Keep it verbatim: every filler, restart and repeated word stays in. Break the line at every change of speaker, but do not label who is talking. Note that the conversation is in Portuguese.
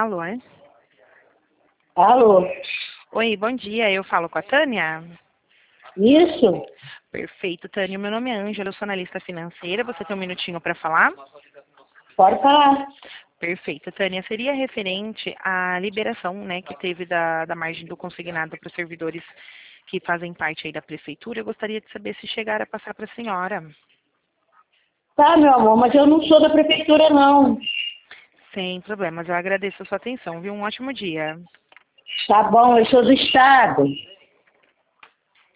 Alô, é?
Alô?
Oi, bom dia. Eu falo com a Tânia?
Isso?
Perfeito, Tânia. Meu nome é Ângela, eu sou analista financeira. Você tem um minutinho para falar?
Pode falar.
Perfeito, Tânia. Seria referente à liberação, né, que teve da, da margem do consignado para os servidores que fazem parte aí da prefeitura. Eu gostaria de saber se chegaram a passar para a senhora.
Tá, meu amor, mas eu não sou da prefeitura, não.
Sem problemas. Eu agradeço a sua atenção, viu? Um ótimo dia.
Tá bom, eu sou do Estado.